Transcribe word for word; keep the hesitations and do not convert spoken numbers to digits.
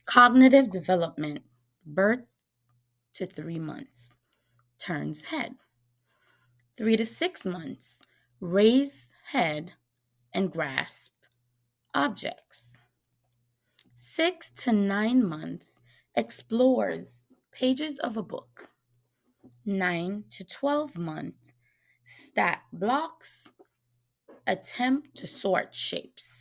Cognitive development, birth to three months, turns head. Three to six months, raise head and grasp objects. Six to nine months, explores pages of a book. Nine to twelve months, stack blocks, attempt to sort shapes.